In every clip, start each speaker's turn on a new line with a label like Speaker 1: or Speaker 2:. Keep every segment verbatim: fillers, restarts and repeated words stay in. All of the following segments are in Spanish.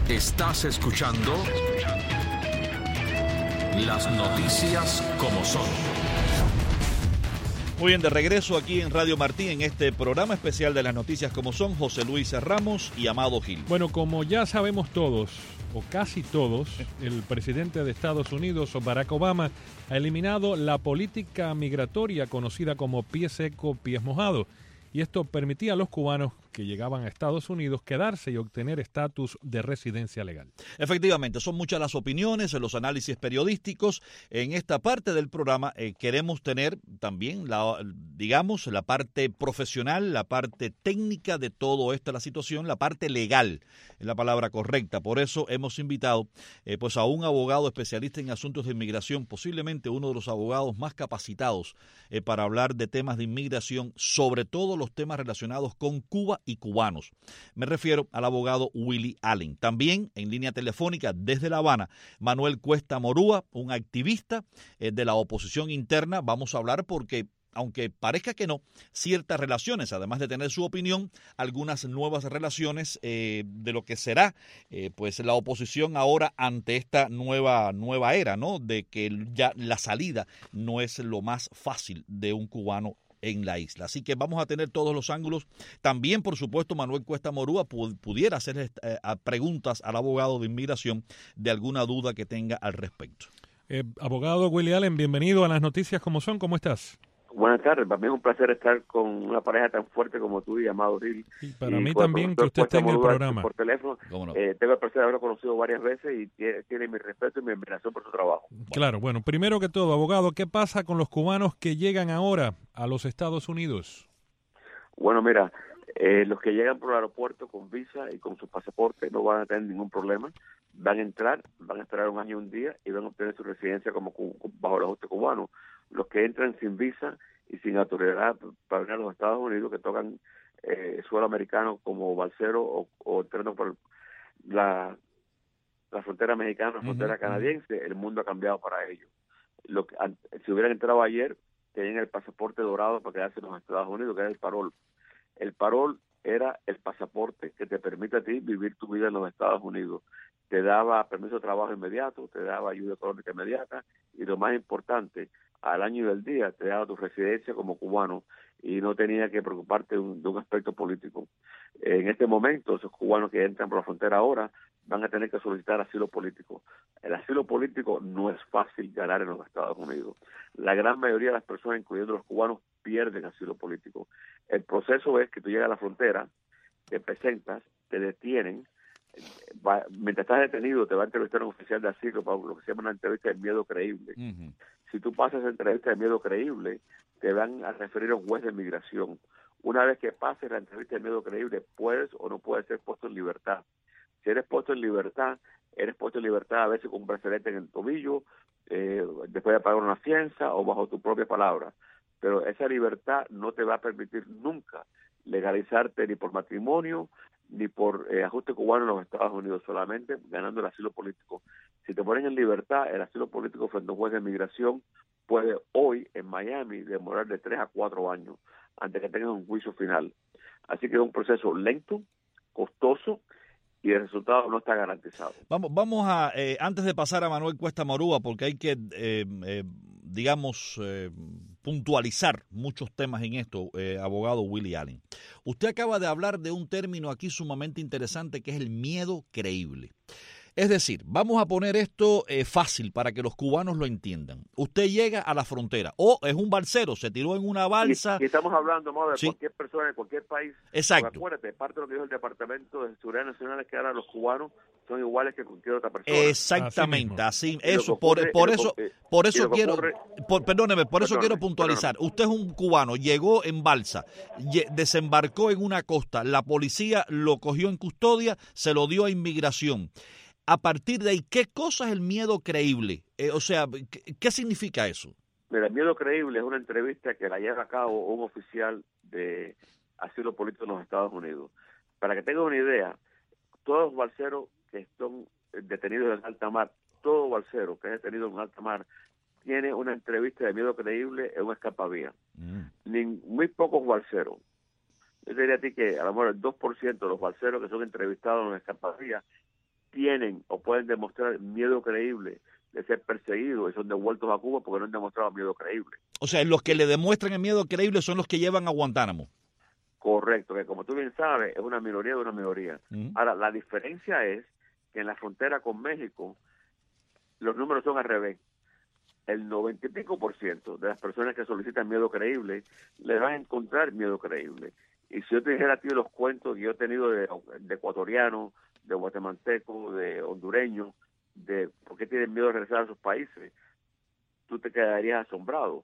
Speaker 1: Estás escuchando Las Noticias como son.
Speaker 2: Muy bien, de regreso aquí en Radio Martí en este programa especial de Las Noticias como son, José Luis Ramos y Amado Gil.
Speaker 3: Bueno, como ya sabemos todos, o casi todos, el presidente de Estados Unidos, Barack Obama, ha eliminado la política migratoria conocida como pie seco, pies mojados. Y esto permitía a los cubanos que llegaban a Estados Unidos quedarse y obtener estatus de residencia legal.
Speaker 2: Efectivamente, son muchas las opiniones, los análisis periodísticos. En esta parte del programa eh, queremos tener también, la, digamos, la parte profesional, la parte técnica de todo esto, la situación, la parte legal, es la palabra correcta. Por eso hemos invitado eh, pues a un abogado especialista en asuntos de inmigración, posiblemente uno de los abogados más capacitados eh, para hablar de temas de inmigración, sobre todo los temas relacionados con Cuba y cubanos. Me refiero al abogado Willie Allen. También en línea telefónica desde La Habana, Manuel Cuesta Morúa, un activista eh, de la oposición interna. Vamos a hablar porque, aunque parezca que no, ciertas relaciones, además de tener su opinión, algunas nuevas relaciones eh, de lo que será eh, pues la oposición ahora ante esta nueva, nueva era, ¿no? De que ya la salida no es lo más fácil de un cubano en la isla. Así que vamos a tener todos los ángulos. También, por supuesto, Manuel Cuesta Morúa pudiera hacer eh, preguntas al abogado de inmigración de alguna duda que tenga al respecto.
Speaker 3: Eh, abogado Willie Allen, bienvenido a Las Noticias como son. ¿Cómo estás?
Speaker 4: Buenas tardes, para mí es un placer estar con una pareja tan fuerte como tú y Amado Gil.
Speaker 3: Y para y mí también que usted esté en el programa.
Speaker 4: Por teléfono, no? eh, tengo el placer de haberlo conocido varias veces y tiene, tiene mi respeto y mi admiración por su trabajo.
Speaker 3: Claro, bueno, primero que todo, abogado, ¿qué pasa con los cubanos que llegan ahora a los Estados Unidos?
Speaker 4: Bueno, mira, eh, los que llegan por el aeropuerto con visa y con su pasaporte no van a tener ningún problema. Van a entrar, van a esperar un año y un día y van a obtener su residencia como bajo el ajuste cubano. Los que entran sin visa y sin autoridad para venir a los Estados Unidos, que tocan eh, suelo americano como balsero o, o entrando por la, la frontera mexicana, la frontera uh-huh. canadiense, el mundo ha cambiado para ellos. Lo que, si hubieran entrado ayer, tenían el pasaporte dorado para quedarse en los Estados Unidos, que era el parol. El parol era el pasaporte que te permite a ti vivir tu vida en los Estados Unidos. Te daba permiso de trabajo inmediato, te daba ayuda económica inmediata y lo más importante, al año del día te daba tu residencia como cubano y no tenía que preocuparte de un, de un aspecto político. En este momento, esos cubanos que entran por la frontera ahora van a tener que solicitar asilo político. El asilo político no es fácil ganar en los Estados Unidos. La gran mayoría de las personas, incluyendo los cubanos, pierden asilo político. El proceso es que tú llegas a la frontera, te presentas, te detienen, va, mientras estás detenido te va a entrevistar un oficial de asilo para lo que se llama una entrevista de miedo creíble. Uh-huh. Si tú pasas esa entrevista de miedo creíble, te van a referir a un juez de migración. Una vez que pases la entrevista de miedo creíble, puedes o no puedes ser puesto en libertad. Si eres puesto en libertad, eres puesto en libertad a veces con un brazalete en el tobillo, eh, después de pagar una fianza o bajo tu propia palabra. Pero esa libertad no te va a permitir nunca legalizarte ni por matrimonio, ni por eh, ajuste cubano en los Estados Unidos, solamente ganando el asilo político. Si te ponen en libertad, el asilo político frente a un juez de migración puede hoy en Miami demorar de tres a cuatro años antes que tengan un juicio final. Así que es un proceso lento, costoso y el resultado no está garantizado.
Speaker 2: Vamos, vamos a, eh, antes de pasar a Manuel Cuesta Morúa, porque hay que, eh, eh, digamos, eh, puntualizar muchos temas en esto, eh, abogado Willie Allen. Usted acaba de hablar de un término aquí sumamente interesante que es el miedo creíble. Es decir, vamos a poner esto eh, fácil para que los cubanos lo entiendan. Usted llega a la frontera, o es un balsero, se tiró en una balsa.
Speaker 4: Y, y estamos hablando, ¿no? de
Speaker 2: ¿sí?
Speaker 4: cualquier persona, de cualquier país.
Speaker 2: Exacto.
Speaker 4: Porque acuérdate, parte de lo que dijo el Departamento de Seguridad Nacional es que ahora los cubanos son iguales que cualquier otra persona.
Speaker 2: Exactamente, así, así eso,
Speaker 4: ocurre,
Speaker 2: por, por eso,
Speaker 4: ocurre,
Speaker 2: por eso quiero,
Speaker 4: ocurre,
Speaker 2: por, perdóneme, por eso
Speaker 4: perdóneme,
Speaker 2: quiero puntualizar.
Speaker 4: Perdóneme.
Speaker 2: Usted es un cubano, llegó en balsa, desembarcó en una costa, la policía lo cogió en custodia, se lo dio a inmigración. A partir de ahí, ¿qué cosa es el miedo creíble? Eh, o sea, ¿qué, ¿qué significa eso?
Speaker 4: Mira, el miedo creíble es una entrevista que la lleva a cabo un oficial de asilo político en los Estados Unidos. Para que tengan una idea, todos los balseros que están detenidos en alta mar, todo balsero que es detenido en alta mar, tiene una entrevista de miedo creíble en una escapavía. Mm. Ni, muy pocos balseros. Yo te diría a ti que a lo mejor el dos por ciento de los balseros que son entrevistados en una escapavía tienen o pueden demostrar miedo creíble de ser perseguidos y son devueltos a Cuba porque no han demostrado miedo creíble.
Speaker 2: O sea, los que le demuestran el miedo creíble son los que llevan a Guantánamo.
Speaker 4: Correcto, que como tú bien sabes, es una minoría de una minoría. Uh-huh. Ahora, la diferencia es que en la frontera con México los números son al revés. El noventa y pico por ciento de las personas que solicitan miedo creíble le van a encontrar miedo creíble. Y si yo te dijera a ti los cuentos que yo he tenido de, de ecuatorianos, de guatemaltecos, de hondureños, de por qué tienen miedo de regresar a sus países, tú te quedarías asombrado.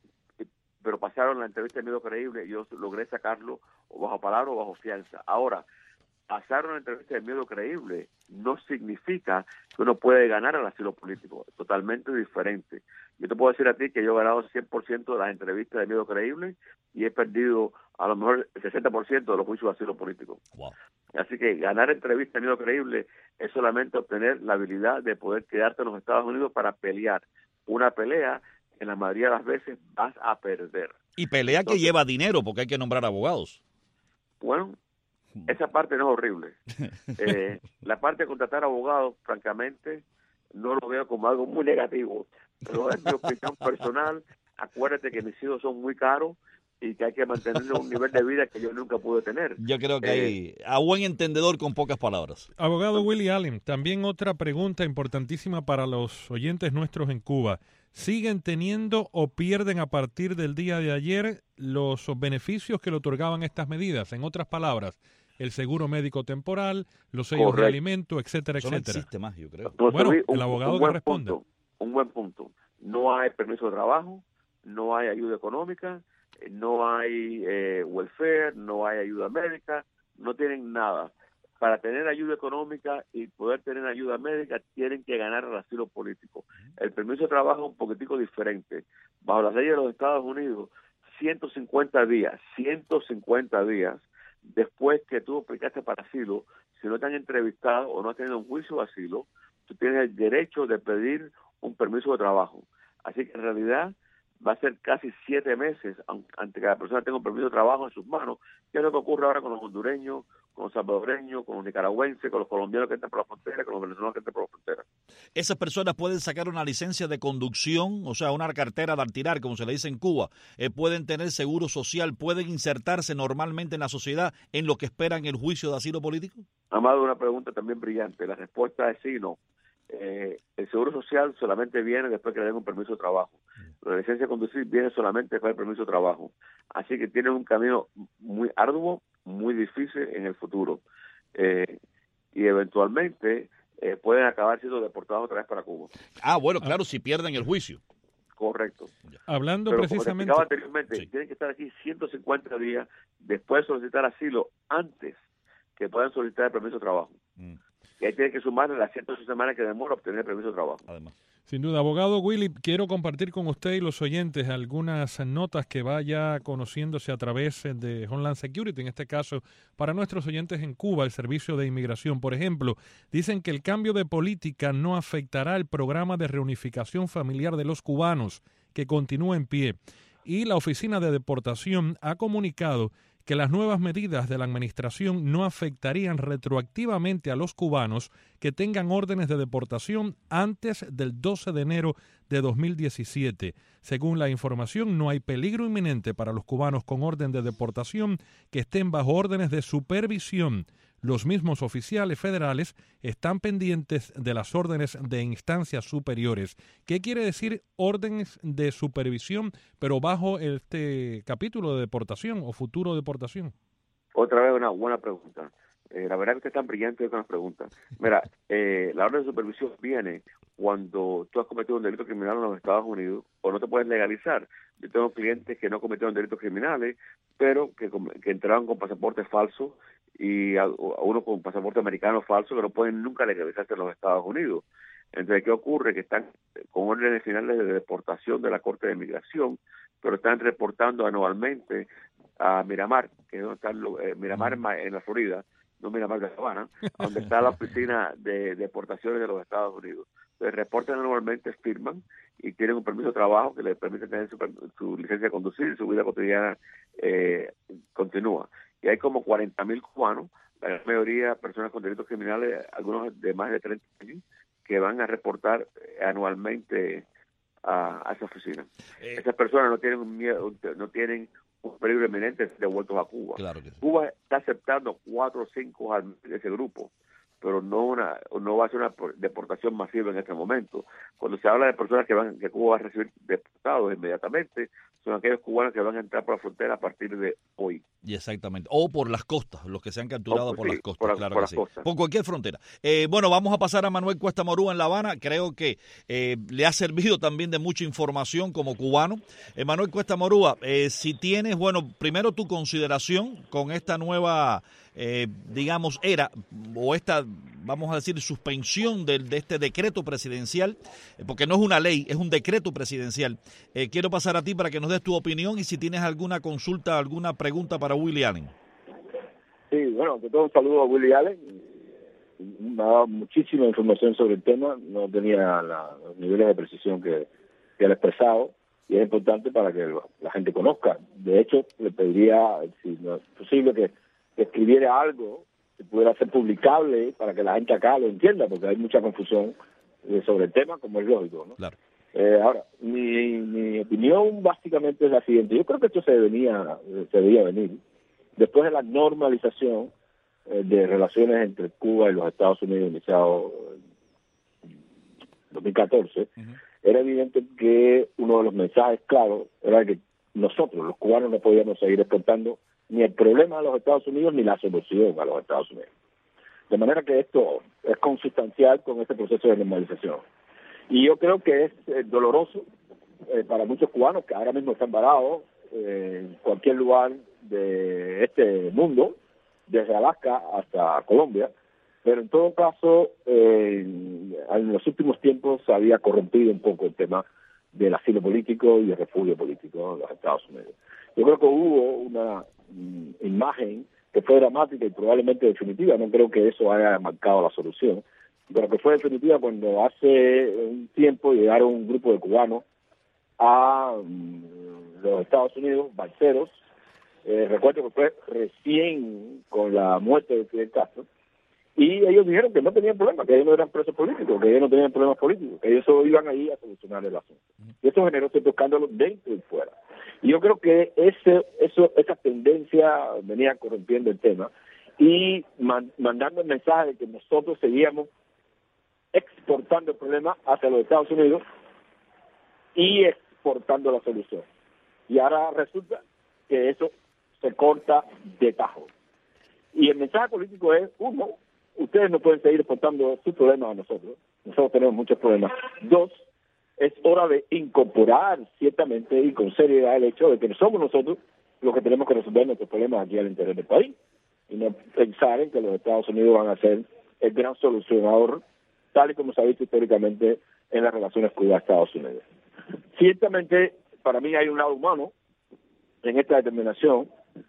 Speaker 4: Pero pasaron la entrevista de miedo creíble y yo logré sacarlo o bajo palabra o bajo fianza. Ahora, pasar una entrevista de miedo creíble no significa que uno puede ganar el asilo político, es totalmente diferente. Yo te puedo decir a ti que yo he ganado cien por ciento de las entrevistas de miedo creíble y he perdido a lo mejor el sesenta por ciento de los juicios de asilo político.
Speaker 2: Wow.
Speaker 4: Así que ganar entrevistas de miedo creíble es solamente obtener la habilidad de poder quedarte en los Estados Unidos para pelear una pelea que la mayoría de las veces vas a perder.
Speaker 2: Y pelea Entonces, que lleva dinero porque hay que nombrar abogados.
Speaker 4: Bueno, esa parte no es horrible. Eh, la parte de contratar abogados, francamente, no lo veo como algo muy negativo. Pero es mi opinión personal. Acuérdate que mis hijos son muy caros y que hay que mantener un nivel de vida que yo nunca pude tener.
Speaker 2: Yo creo que eh, hay a buen entendedor con pocas palabras.
Speaker 3: Abogado Willie Allen, también otra pregunta importantísima para los oyentes nuestros en Cuba. ¿Siguen teniendo o pierden a partir del día de ayer los beneficios que le otorgaban estas medidas? En otras palabras, el seguro médico temporal, los sellos Correcto. de alimento, etcétera,
Speaker 2: Eso
Speaker 3: etcétera.
Speaker 2: No existe más, yo creo.
Speaker 3: Bueno,
Speaker 4: un,
Speaker 3: el abogado
Speaker 4: un
Speaker 3: que
Speaker 4: buen
Speaker 3: responda.
Speaker 4: Punto, un buen punto. No hay permiso de trabajo, no hay ayuda económica, no hay eh, welfare, no hay ayuda médica, no tienen nada. Para tener ayuda económica y poder tener ayuda médica tienen que ganar el asilo político. El permiso de trabajo es un poquitico diferente. Bajo las leyes de los Estados Unidos, ciento cincuenta días, ciento cincuenta días después que tú aplicaste para asilo, si no te han entrevistado o no has tenido un juicio de asilo, tú tienes el derecho de pedir un permiso de trabajo. Así que en realidad va a ser casi siete meses antes que la persona tenga un permiso de trabajo en sus manos, que es lo que ocurre ahora con los hondureños, con los salvadoreños, con los nicaragüenses, con los colombianos que entran por la frontera, con los venezolanos que entran por la frontera.
Speaker 2: ¿Esas personas pueden sacar una licencia de conducción, o sea, una cartera de alquilar, como se le dice en Cuba? Eh, ¿Pueden tener seguro social? ¿Pueden insertarse normalmente en la sociedad en lo que esperan el juicio de asilo político?
Speaker 4: Amado, una pregunta también brillante. La respuesta es sí y no. Eh, el seguro social solamente viene después que le den un permiso de trabajo. La licencia de conducir viene solamente después del permiso de trabajo. Así que tienen un camino muy arduo, muy difícil en el futuro. Eh, y eventualmente eh, pueden acabar siendo deportados otra vez para Cuba.
Speaker 2: Ah, bueno, claro, si pierden el juicio.
Speaker 4: Correcto.
Speaker 3: Hablando
Speaker 4: Pero
Speaker 3: precisamente...
Speaker 4: Como te explicaba anteriormente,
Speaker 2: sí.
Speaker 4: tienen que estar aquí ciento cincuenta días después de solicitar asilo antes que puedan solicitar el permiso de trabajo. Mm. Y ahí tienen que sumarle las ciento seis semanas que demora obtener el permiso de trabajo.
Speaker 2: Además.
Speaker 3: Sin duda. Abogado Willie, quiero compartir con usted y los oyentes algunas notas que vaya conociéndose a través de Homeland Security, en este caso para nuestros oyentes en Cuba, el Servicio de Inmigración. Por ejemplo, dicen que el cambio de política no afectará el programa de reunificación familiar de los cubanos, que continúa en pie. Y la Oficina de Deportación ha comunicado que las nuevas medidas de la administración no afectarían retroactivamente a los cubanos que tengan órdenes de deportación antes del doce de enero de dos mil diecisiete. Según la información, no hay peligro inminente para los cubanos con orden de deportación que estén bajo órdenes de supervisión. Los mismos oficiales federales están pendientes de las órdenes de instancias superiores. ¿Qué quiere decir órdenes de supervisión, pero bajo este capítulo de deportación o futuro deportación?
Speaker 4: Otra vez una buena pregunta. Eh, la verdad que usted es tan brillante con las preguntas. Mira, eh, la orden de supervisión viene cuando tú has cometido un delito criminal en los Estados Unidos o no te puedes legalizar. Yo tengo clientes que no cometieron delitos criminales, pero que, que entraron con pasaportes falsos y a, a uno con pasaporte americano falso que no pueden nunca legalizarse en los Estados Unidos. Entonces, ¿qué ocurre? Que están con órdenes finales de deportación de la Corte de Migración, pero están reportando anualmente a Miramar, que es donde está eh, Miramar en, en la Florida, no Miramar de La Habana, donde está la oficina de deportaciones de los Estados Unidos. Entonces, reportan anualmente, firman y tienen un permiso de trabajo que les permite tener su, su licencia de conducir y su vida cotidiana eh, continúa. Y hay como cuarenta mil cubanos la gran mayoría personas con delitos criminales, algunos de más de treinta años, que van a reportar anualmente a, a esa oficina. Eh, Esas personas no tienen un miedo, no tienen un peligro inminente de ser devueltos a Cuba.
Speaker 2: Claro que sí.
Speaker 4: Cuba está aceptando cuatro o cinco al mes de ese grupo, pero no una no va a ser una deportación masiva en este momento. Cuando se habla de personas que van que Cuba va a recibir deportados inmediatamente, son aquellos cubanos que van a entrar por la frontera a partir de hoy.
Speaker 2: Y exactamente. O por las costas, los que se han capturado
Speaker 4: oh,
Speaker 2: por
Speaker 4: sí,
Speaker 2: las costas,
Speaker 4: por, la,
Speaker 2: claro
Speaker 4: por
Speaker 2: que
Speaker 4: las
Speaker 2: sí.
Speaker 4: costas.
Speaker 2: Por cualquier frontera. Eh, bueno, vamos a pasar a Manuel Cuesta Morúa en La Habana. Creo que eh, le ha servido también de mucha información como cubano. Eh, Manuel Cuesta Morúa, eh, si tienes, bueno, primero tu consideración con esta nueva, eh, digamos, era, o esta, vamos a decir, suspensión de, de este decreto presidencial, eh, porque no es una ley, es un decreto presidencial. Eh, quiero pasar a ti para que nos des tu opinión y si tienes alguna consulta, alguna pregunta para Willie Allen.
Speaker 5: Sí, bueno, ante todo un saludo a Willie Allen. Me ha dado muchísima información sobre el tema, no tenía la, los niveles de precisión que, que él ha expresado, y es importante para que la gente conozca. De hecho, le pediría, si no es posible, que, que escribiera algo que pudiera ser publicable para que la gente acá lo entienda, porque hay mucha confusión eh, sobre el tema, como es lógico, ¿no?
Speaker 2: Claro.
Speaker 5: Eh, ahora, mi, mi opinión básicamente es la siguiente. Yo creo que esto se devenía, se debía venir después de la normalización eh, de relaciones entre Cuba y los Estados Unidos iniciado en dos mil catorce. Uh-huh. Era evidente que uno de los mensajes claros era que nosotros, los cubanos, no podíamos seguir exportando ni el problema a los Estados Unidos ni la solución a los Estados Unidos. De manera que esto es consustancial con este proceso de normalización. Y yo creo que es eh, doloroso eh, para muchos cubanos que ahora mismo están varados eh, en cualquier lugar de este mundo, desde Alaska hasta Colombia, pero en todo caso, eh, en los últimos tiempos se había corrompido un poco el tema del asilo político y el refugio político en los Estados Unidos. Yo creo que hubo una mm, imagen que fue dramática y probablemente definitiva, no creo que eso haya marcado la solución, pero que fue definitiva cuando hace un tiempo llegaron un grupo de cubanos a um, los Estados Unidos, balseros. Eh, recuerdo que fue recién con la muerte de Fidel Castro, y ellos dijeron que no tenían problema, que ellos no eran presos políticos, que ellos no tenían problemas políticos, que ellos solo iban ahí a solucionar el asunto. Y eso generó cierto escándalo dentro y fuera. Y yo creo que ese, eso, esa tendencia venía corrompiendo el tema y man, mandando el mensaje de que nosotros seguíamos exportando el problema hacia los Estados Unidos y exportando la solución. Y ahora resulta que eso se corta de tajo. Y el mensaje político es, uno, ustedes no pueden seguir exportando sus problemas a nosotros. Nosotros tenemos muchos problemas. Dos, es hora de incorporar ciertamente y con seriedad el hecho de que somos nosotros los que tenemos que resolver nuestros problemas aquí al interior del país. Y no pensar en que los Estados Unidos van a ser el gran solucionador, tal y como se ha visto históricamente en las relaciones Cuba-Estados Unidos. Ciertamente, para mí hay un lado humano en esta determinación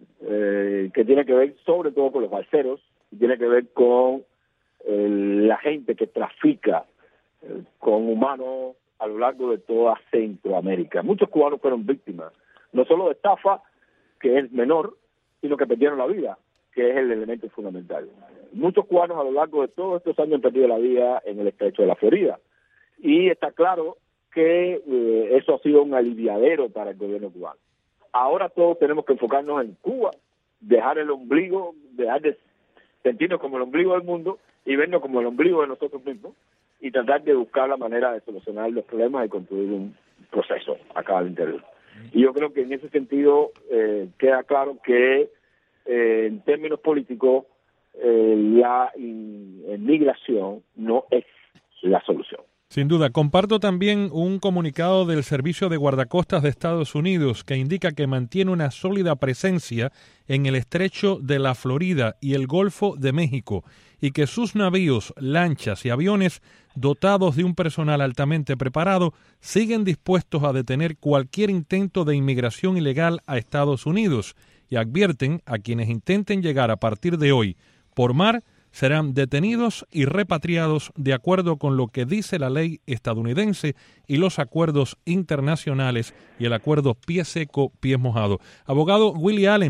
Speaker 5: eh, que tiene que ver sobre todo con los balseros, y tiene que ver con eh, la gente que trafica eh, con humanos a lo largo de toda Centroamérica. Muchos cubanos fueron víctimas, no solo de estafa, que es menor, sino que perdieron la vida, que es el elemento fundamental. Muchos cubanos a lo largo de todos estos años han perdido la vida en el estrecho de la Florida. Y está claro que eh, eso ha sido un aliviadero para el gobierno cubano. Ahora todos tenemos que enfocarnos en Cuba, dejar el ombligo, dejar de sentirnos como el ombligo del mundo y vernos como el ombligo de nosotros mismos y tratar de buscar la manera de solucionar los problemas y construir un proceso acá al interior. Y yo creo que en ese sentido eh, queda claro que eh, en términos políticos eh, la inmigración no es la solución.
Speaker 3: Sin duda, comparto también un comunicado del Servicio de Guardacostas de Estados Unidos que indica que mantiene una sólida presencia en el estrecho de la Florida y el Golfo de México y que sus navíos, lanchas y aviones dotados de un personal altamente preparado siguen dispuestos a detener cualquier intento de inmigración ilegal a Estados Unidos y advierten a quienes intenten llegar a partir de hoy por mar serán detenidos y repatriados de acuerdo con lo que dice la ley estadounidense y los acuerdos internacionales y el acuerdo pie seco, pies mojado. Abogado Willie Allen,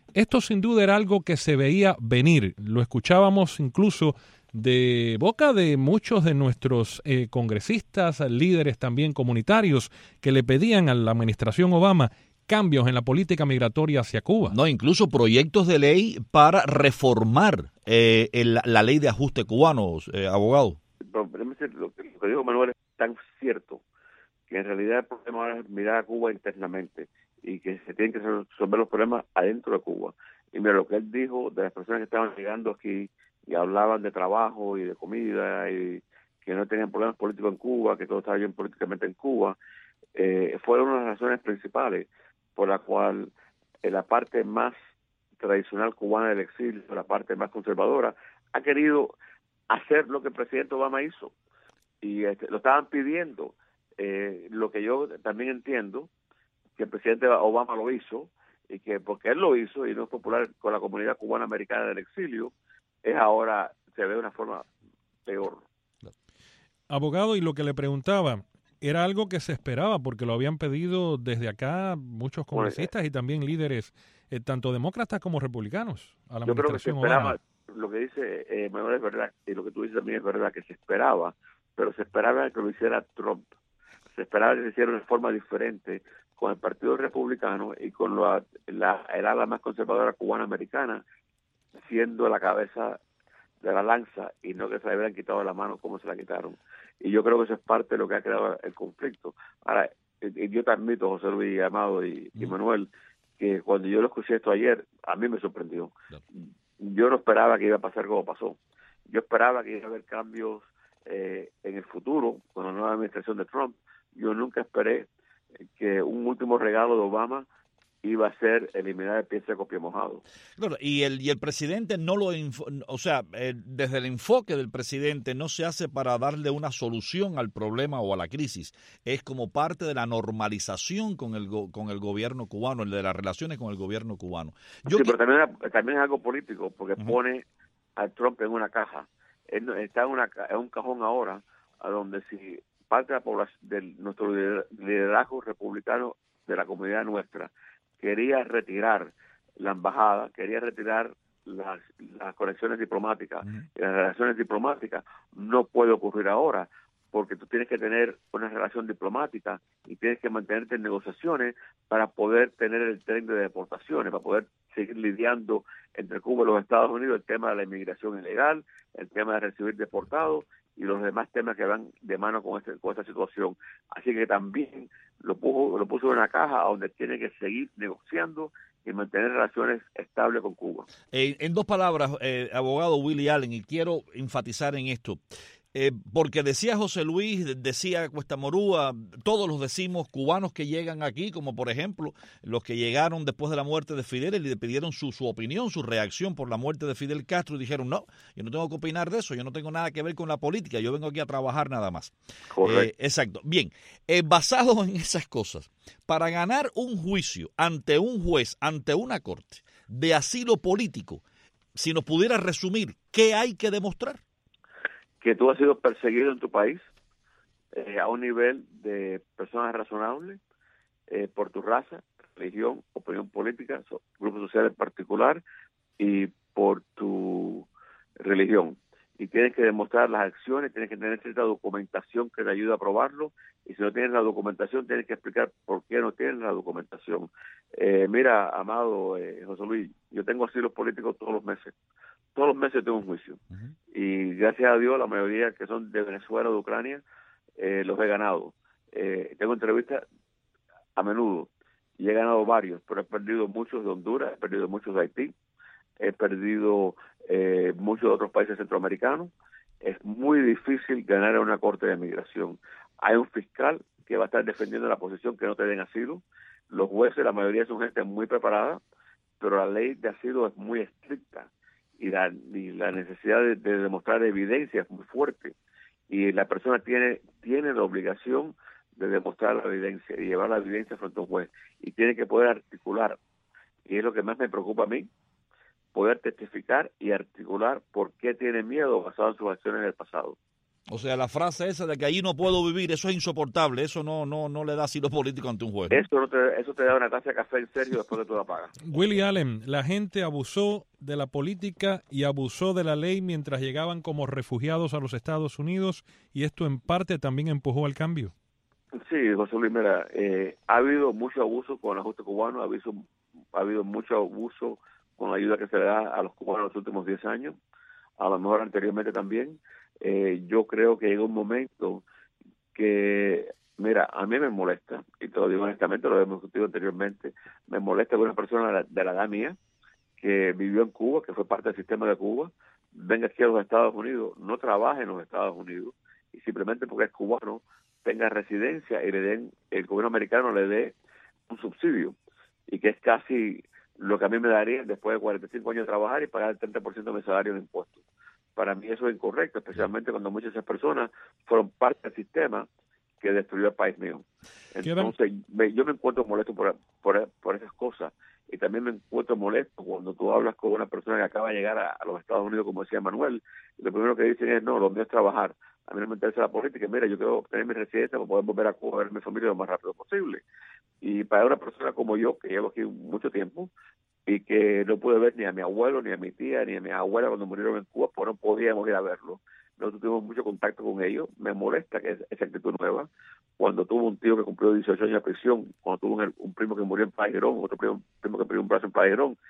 Speaker 3: esto sin duda era algo que se veía venir. Lo escuchábamos incluso de boca de muchos de nuestros eh, congresistas, líderes también comunitarios, que le pedían a la administración Obama cambios en la política migratoria hacia Cuba.
Speaker 2: No, incluso proyectos de ley para reformar eh, el, la ley de ajuste cubano, eh, abogado.
Speaker 4: Pero, lo, que, lo que dijo Manuel es tan cierto que en realidad el problema ahora es mirar a Cuba internamente y que se tienen que resolver los problemas adentro de Cuba. Y mira, lo que él dijo de las personas que estaban llegando aquí y hablaban de trabajo y de comida y que no tenían problemas políticos en Cuba, que todo estaba bien políticamente en Cuba, eh, fueron una de las razones principales por la cual eh, la parte más tradicional cubana del exilio, la parte más conservadora, ha querido hacer lo que el presidente Obama hizo. Y este, lo estaban pidiendo. Eh, lo que yo también entiendo, que el presidente Obama lo hizo, y que porque él lo hizo y no es popular con la comunidad cubana americana del exilio, es ahora se ve de una forma peor.
Speaker 3: Abogado, y lo que le preguntaba, era algo que se esperaba porque lo habían pedido desde acá muchos congresistas y también líderes, eh, tanto demócratas como republicanos, a la
Speaker 4: yo creo que se
Speaker 3: administración
Speaker 4: esperaba,
Speaker 3: Obama.
Speaker 4: lo que dice eh, Manuel es verdad, y lo que tú dices también es verdad, que se esperaba, pero se esperaba que lo hiciera Trump. Se esperaba que se hiciera de forma diferente con el Partido Republicano y con la, la, el ala más conservadora cubana-americana siendo la cabeza de la lanza y no que se le hubieran quitado la mano como se la quitaron. Y yo creo que eso es parte de lo que ha creado el conflicto. Ahora, yo te admito, José Luis, Amado y, y Manuel, que cuando yo lo escuché esto ayer, a mí me sorprendió. Yo no esperaba que iba a pasar como pasó. Yo esperaba que iba a haber cambios eh, en el futuro, con la nueva administración de Trump. Yo nunca esperé que un último regalo de Obama iba a ser eliminar el pie seco, pie mojado.
Speaker 2: Claro, y el y el presidente no lo, o sea, eh, desde el enfoque del presidente no se hace para darle una solución al problema o a la crisis, es como parte de la normalización con el go, con el gobierno cubano, el de las relaciones con el gobierno cubano. Yo
Speaker 4: sí,
Speaker 2: que...
Speaker 4: pero también, también es algo político, porque uh-huh. pone a Trump en una caja. Él está en, una, en un cajón ahora, a donde si parte de la población, de nuestro liderazgo republicano de la comunidad nuestra, quería retirar la embajada, quería retirar las, las conexiones diplomáticas. Uh-huh. Y las relaciones diplomáticas no puede ocurrir ahora, porque tú tienes que tener una relación diplomática y tienes que mantenerte en negociaciones para poder tener el tren de deportaciones, para poder seguir lidiando entre Cuba y los Estados Unidos el tema de la inmigración ilegal, el tema de recibir deportados y los demás temas que van de mano con, este, con esta situación. Así que también lo puso, lo puso en una caja donde tiene que seguir negociando y mantener relaciones estables con Cuba.
Speaker 2: Eh, en dos palabras, eh, abogado Willie Allen, y quiero enfatizar en esto, eh, porque decía José Luis, decía Cuesta Morúa, todos los decimos cubanos que llegan aquí, como por ejemplo los que llegaron después de la muerte de Fidel y le pidieron su, su opinión, su reacción por la muerte de Fidel Castro y dijeron, no, yo no tengo que opinar de eso, yo no tengo nada que ver con la política, yo vengo aquí a trabajar nada más.
Speaker 4: Correcto.
Speaker 2: Eh, exacto. Bien, eh, basado en esas cosas, para ganar un juicio ante un juez, ante una corte de asilo político, si nos pudiera resumir, ¿qué hay que demostrar?
Speaker 4: Que tú has sido perseguido en tu país eh, a un nivel de personas razonables eh, por tu raza, religión, opinión política, so, grupo social en particular y por tu religión. Y tienes que demostrar las acciones, tienes que tener cierta documentación que te ayude a probarlo y si no tienes la documentación tienes que explicar por qué no tienes la documentación. Eh, mira, Amado, eh, José Luis, yo tengo asilos políticos todos los meses. Todos los meses tengo un juicio. Uh-huh. Y gracias a Dios, la mayoría que son de Venezuela o de Ucrania, eh, los he ganado. Eh, tengo entrevistas a menudo y he ganado varios, pero he perdido muchos de Honduras, he perdido muchos de Haití, he perdido eh, muchos de otros países centroamericanos. Es muy difícil ganar en una corte de migración. Hay un fiscal que va a estar defendiendo la posición que no te den asilo. Los jueces, la mayoría son gente muy preparada, pero la ley de asilo es muy estricta. Y la, y la necesidad de, de demostrar evidencia es muy fuerte y la persona tiene tiene la obligación de demostrar la evidencia y llevar la evidencia frente a un juez y tiene que poder articular, y es lo que más me preocupa a mí, poder testificar y articular por qué tiene miedo basado en sus acciones del pasado.
Speaker 2: O sea, la frase esa de que allí no puedo vivir, eso es insoportable, eso no no no le da asilo político ante un juez.
Speaker 4: Eso, no te, eso te da una taza de café en serio después de tú la pagas.
Speaker 3: Willie Allen, la gente abusó de la política y abusó de la ley mientras llegaban como refugiados a los Estados Unidos, y esto en parte también empujó al cambio.
Speaker 4: Sí, José Luis, mira, eh, ha habido mucho abuso con el ajuste cubano, ha habido, ha habido mucho abuso con la ayuda que se le da a los cubanos en los últimos diez años, a lo mejor anteriormente también. Eh, yo creo que llega un momento que, mira, a mí me molesta, y te lo digo honestamente, lo hemos discutido anteriormente, me molesta que una persona de la, de la edad mía, que vivió en Cuba, que fue parte del sistema de Cuba, venga aquí a los Estados Unidos, no trabaje en los Estados Unidos, y simplemente porque es cubano, tenga residencia y le den, el gobierno americano le dé un subsidio, y que es casi lo que a mí me daría después de cuarenta y cinco años de trabajar y pagar el treinta por ciento de mi salario en impuestos. Para mí eso es incorrecto, especialmente cuando muchas de esas personas fueron parte del sistema que destruyó el país mío. Entonces, me, yo me encuentro molesto por, por, por esas cosas, y también me encuentro molesto cuando tú hablas con una persona que acaba de llegar a, a los Estados Unidos, como decía Manuel, y lo primero que dicen es, no, lo mío es trabajar, a mí no me interesa la política, y mira, yo quiero obtener mi residencia para poder volver a Cuba a ver a mi familia lo más rápido posible. Y para una persona como yo, que llevo aquí mucho tiempo, y que no pude ver ni a mi abuelo, ni a mi tía, ni a mi abuela cuando murieron en Cuba, pues no podíamos ir a verlo. Nosotros tuvimos mucho contacto con ellos. Me molesta que esa actitud nueva. Cuando tuvo un tío que cumplió dieciocho años de prisión, cuando tuvo un, un primo que murió en Pajerón, otro primo, primo que perdió un brazo en Pajerón,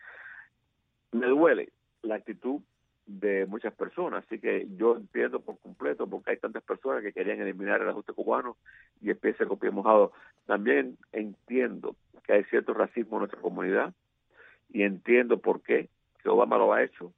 Speaker 4: me duele la actitud de muchas personas. Así que yo entiendo por completo porque hay tantas personas que querían eliminar el ajuste cubano y empieza con pie mojado. También entiendo que hay cierto racismo en nuestra comunidad, y entiendo por qué, que Obama lo ha hecho,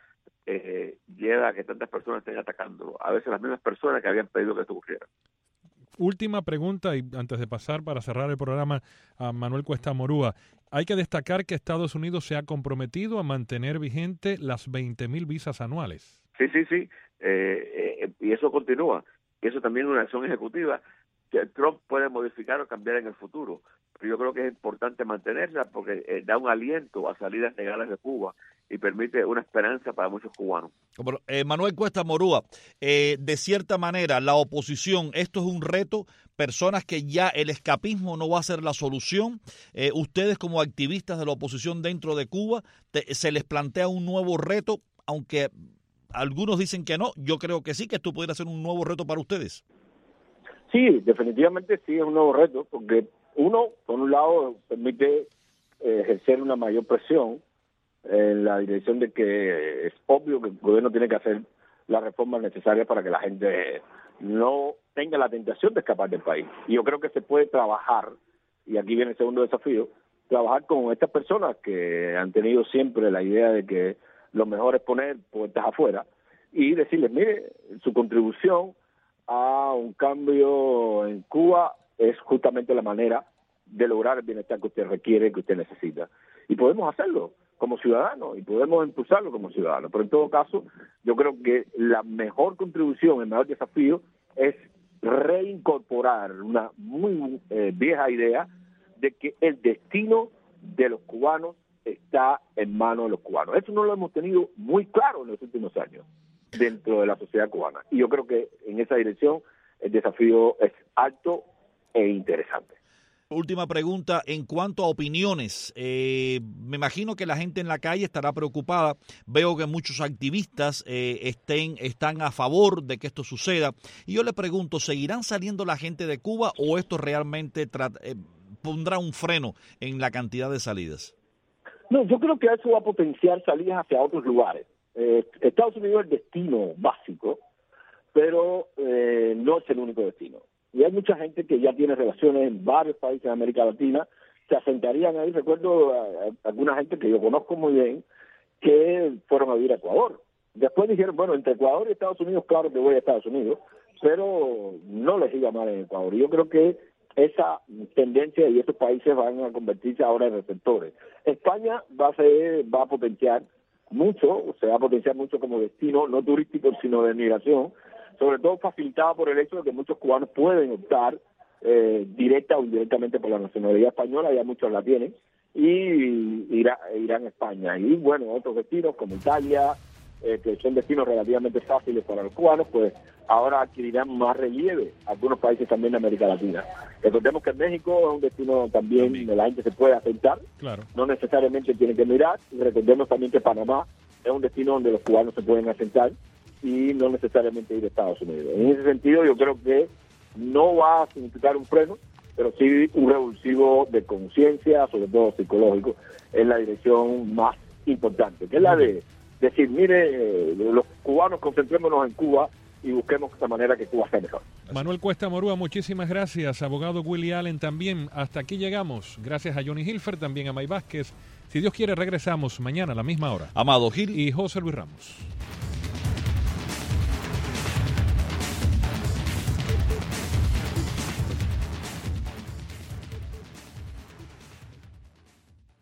Speaker 4: eh, lleva a que tantas personas estén atacándolo. A veces las mismas personas que habían pedido que esto ocurriera.
Speaker 3: Última pregunta, y antes de pasar para cerrar el programa a Manuel Cuesta Morúa. Hay que destacar que Estados Unidos se ha comprometido a mantener vigente las veinte mil visas anuales.
Speaker 4: Sí, sí, sí, eh, eh, y eso continúa. Y eso también es una acción ejecutiva que Trump puede modificar o cambiar en el futuro. Pero yo creo que es importante mantenerla porque eh, da un aliento a salidas legales de Cuba y permite una esperanza para muchos cubanos.
Speaker 2: Bueno, eh, Manuel Cuesta Morúa, eh, de cierta manera, la oposición, esto es un reto, personas que ya el escapismo no va a ser la solución. Eh, ustedes como activistas de la oposición dentro de Cuba, te, se les plantea un nuevo reto, aunque algunos dicen que no, yo creo que sí, que esto pudiera ser un nuevo reto para ustedes.
Speaker 5: Sí, definitivamente sí es un nuevo reto, porque uno, por un lado, permite eh, ejercer una mayor presión en la dirección de que es obvio que el gobierno tiene que hacer las reformas necesarias para que la gente no tenga la tentación de escapar del país. Y yo creo que se puede trabajar, y aquí viene el segundo desafío, trabajar con estas personas que han tenido siempre la idea de que lo mejor es poner puertas afuera y decirles, mire, su contribución a un cambio en Cuba es justamente la manera de lograr el bienestar que usted requiere, que usted necesita. Y podemos hacerlo como ciudadanos y podemos impulsarlo como ciudadanos. Pero en todo caso, yo creo que la mejor contribución, el mejor desafío es reincorporar una muy eh, vieja idea de que el destino de los cubanos está en manos de los cubanos. Eso no lo hemos tenido muy claro en los últimos años dentro de la sociedad cubana. Y yo creo que en esa dirección el desafío es alto e interesante.
Speaker 2: Última pregunta, en cuanto a opiniones, eh, me imagino que la gente en la calle estará preocupada. Veo que muchos activistas eh, estén, están a favor de que esto suceda. Y yo le pregunto, ¿seguirán saliendo la gente de Cuba o esto realmente eh, pondrá un freno en la cantidad de salidas?
Speaker 5: No, yo creo que eso va a potenciar salidas hacia otros lugares. Eh, Estados Unidos es el destino básico, pero eh, no es el único destino. Y hay mucha gente que ya tiene relaciones en varios países de América Latina, se asentarían ahí. Recuerdo a, a alguna gente que yo conozco muy bien que fueron a vivir a Ecuador. Después dijeron, bueno, entre Ecuador y Estados Unidos, claro que voy a Estados Unidos, pero no les iba mal en Ecuador. Y yo creo que esa tendencia y esos países van a convertirse ahora en receptores. España va a ser, va a potenciar mucho, se va a potenciar mucho como destino, no turístico, sino de migración, sobre todo facilitada por el hecho de que muchos cubanos pueden optar eh, directa o indirectamente por la nacionalidad española, ya muchos la tienen, y irá, irán a España. Y bueno, otros destinos como Italia, eh, que son destinos relativamente fáciles para los cubanos, pues ahora adquirirán más relieve algunos países también de América Latina. Recordemos que México es un destino también donde la gente se puede asentar,
Speaker 3: claro.
Speaker 5: no necesariamente tiene que mirar, y recordemos también que Panamá es un destino donde los cubanos se pueden asentar y no necesariamente ir a Estados Unidos. En ese sentido yo creo que no va a significar un freno, pero sí un revulsivo de conciencia, sobre todo psicológico, en la dirección más importante, que es la de decir, mire, eh, los cubanos concentrémonos en Cuba y busquemos esta manera que Cuba sea mejor.
Speaker 3: Manuel Cuesta Morúa, muchísimas gracias. Abogado Willie Allen también. Hasta aquí llegamos. Gracias a Johnny Hilfer, también a May Vázquez. Si Dios quiere, regresamos mañana a la misma hora.
Speaker 2: Amado Gil
Speaker 3: y José Luis Ramos.